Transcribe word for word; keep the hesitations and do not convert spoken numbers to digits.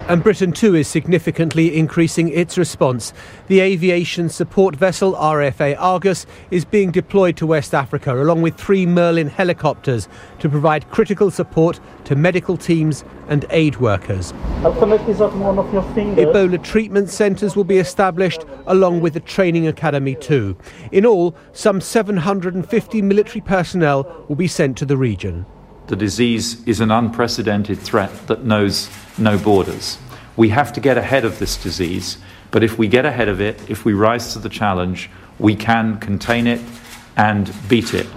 And Britain too is significantly increasing its response. The aviation support vessel R F A Argus is being deployed to West Africa along with three Merlin helicopters to provide critical support to medical teams and aid workers. I'll connect this up in one of your fingers. Ebola treatment centres will be established along with a training academy too. In all, some seven hundred fifty military personnel will be sent to the region. The disease is an unprecedented threat that knows no borders. We have to get ahead of this disease, but if we get ahead of it, if we rise to the challenge, we can contain it and beat it.